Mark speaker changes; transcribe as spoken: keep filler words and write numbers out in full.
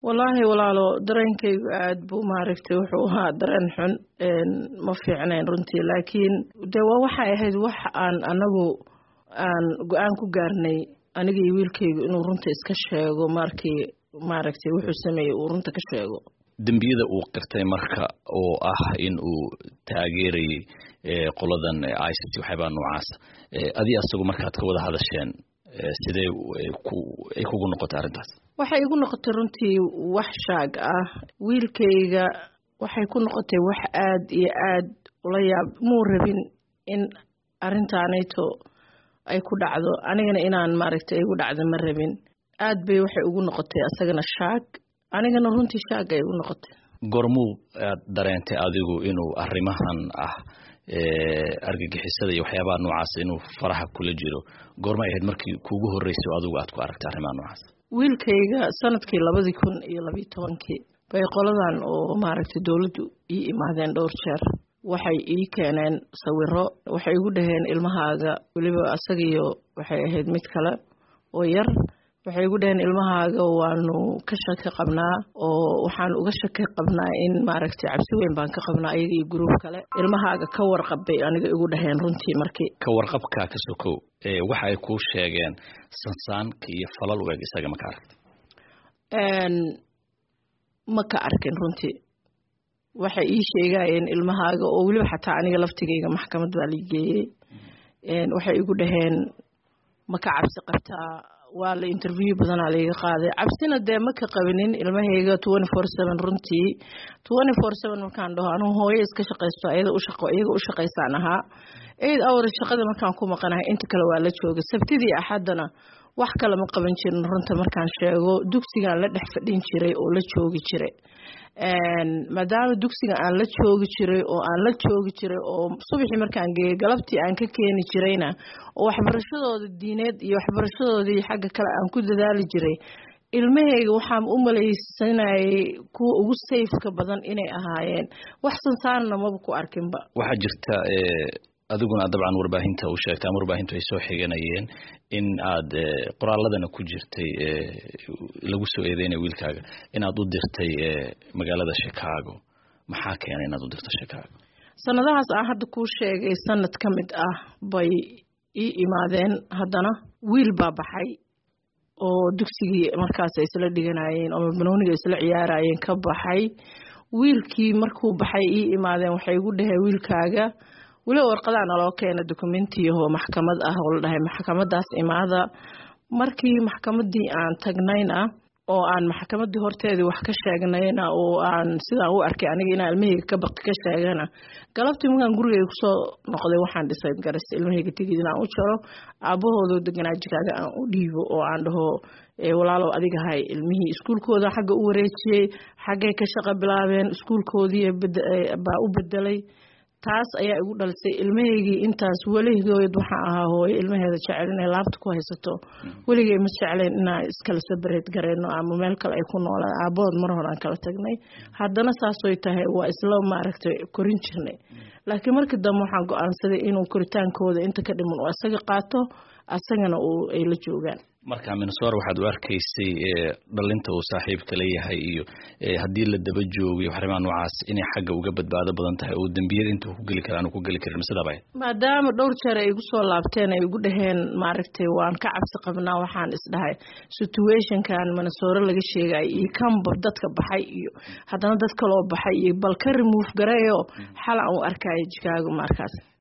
Speaker 1: wallaahi walaalo dareenkaygu aad buu maaragtay wuxuu ahaa dareen xun ma fiicnayn runtii laakiin de waa waxay ahayd wax aan anagu aan go-aan ku gaarnay aniga iyo wiilkaygu inuu runta iska sheego markii maaragtay wuxuu sameeyey uu runta ka sheego
Speaker 2: dambiyada uu qirtay marka oo ah in uu taageerayay qoladan I C T waxba noocaas adii asagu markaad ka wada hadasheen sidee ay kugu noqotay arintaas
Speaker 1: waxay igu noqotay runtii wax shaag ah wiilkayga waxay ku noqotay wax aad iyo aad ula yaab muu rabin in arintaanayto ay ku dhacdo anigana inaan maaragtay igu dhacdo ma rabin aad bay waxay ugu noqotay asagana shaag anigana runtii shaag ay ugu noqotay
Speaker 2: gormuu aad dareentay adigu inuu arrimahan ah argagixisada iyo waxyaabaha noocaas inuu faraha kula jiro goorma ahayd markii kuugu horeysay adigu aad ku aragtay arrimaha noocaas
Speaker 1: wiilkayga sanadkii labadii kun iyo labiyo tobankii bay qoladan oo maaragtay dawladdu ii imaadeen dhowr jeer waxay ii keeneen sawiro waxay igu dhaheen ilmahaaga weliba asagiyo waxay ahayd mid kale oo yar waxay igu dhaheen ilmahaaga waanu ka shaki qabnaa oo waxaan uga shaki qabnaa in maaragtay cabsi weyn baan ka qabnaa ayaga iyo gruub kale ilmahaaga ka warqabbay aniga igu dhaheen runtii markii
Speaker 2: ka warqabka ka sokow ee waxa ay ku sheegeen sansaanka iyo falal weeg isaga ma ka aragtay
Speaker 1: een ma ka arkin runtii waxay ii sheegayeen ilmahaaga oo weliba xataa aniga laftigayga maxkamad baa la geeyey een waxay igu dhaheen ma ka cabsi qabtaa waa la interview badan la iga qaaday cabsina de ma ka qabinin ilmahayga twenty-four seven runtii twenty-four seven markaan dhaho anu hooyo iska shaqeysto ayada u shaqo iyaga u shaqeysaan ahaa eight hours shaqada markaan ku maqanahay inta kale waa la joogay sabtidii axadana wax kale ma qaban jirin runta markaan sheego dugsigaan la dhex fadhin jiray oo la joogi jiray een maadaama dugsiga aan la joogi jiray oo aan la joogi jiray oo subaxii markaan geeyay galabtii aan ka keeni jirayna oo waxbarashadooda diineed iyo waxbarashadoodii xagga kale aan ku dadaali jiray ilmahayga waxaan u maleysanayay kuwa ugu safe-ka badan inay ahaayeen wax sansaarna maba ku arkinba
Speaker 2: waxaa jirta adiguna dabcan warbaahinta uu sheegtay ama warbaahintu ay soo xiganayeen in aad qoraaladana ku jirtay lagu soo eedeynay wiilkaaga inaad u dirtay magaalada Chicago maxaa keenay inaad u dirto Chicago
Speaker 1: sanadahaas aan hadda ku sheegay sanad ka mid ah bay ii imaadeen haddana wiil baa baxay oo dugsigii markaas ay isla dhiganayeen oo banooniga isla ciyaarayeen ka baxay wiilkii markuu baxay ii imaadeen waxay igu dhaheen wiilkaaga wali warqadana loo keenay dokumentiyo maxkamad ah oo la dhahay maxkamadaas imaada markii maxkamadii aan tagnayna oo aan maxkamadii horteedii wax ka sheegnayna oo aan sidaan u arkay aniga inaan ilmahayga ka baqti ka sheegana galabtii markaan gurigayga ku soo noqday waxaan dhisay garas ilmahayga tigid inaan u jaro aabahooda deganaa jiraaga aan u dhiibo oo aan dhaho walaalow adiga hay ilmihii iskuulkooda xagga u wareejiyay xaggay ka shaqo bilaabeen iskuulkoodii baa u bedelay taas ayaa igu dhalisay ilmahaygii intaas weligood waxa ahaa hooyo ilmaheeda jecel inay laabta ku haysato weligay ma jecleen inaan iskala separate gareeno ama meel kale ay ku noolaan aabahood mar hore aan kala tagnay haddana saasooy tahay waa isla maaragtay korin jirnay laakiin markii dambe waxaan go-aansaday inuu koritaankooda inta ka dhiman oo asaga qaato asagana uu ay la joogaan
Speaker 2: marka Minnesota waxaad u arkaysay dhalinta uu saaxiibka leeyahay iyo hadii la daba joogo xarimaan noocaas inay xagga uga badbaado badan tahay oo dambiyada intuu ku gali karaan ku gali karin sidaba
Speaker 1: maadaama dhowr jeer ay igu soo laabteen ay igu dhaheen maaragtay waan ka cabsi qabnaa waxaan isdhahay situationkan Minnesota laga sheegay iyo kamba dadka baxay iyo haddana dad kale oo baxay iyo bal ka remove gareeyo xal aan u arkay Chicago markaas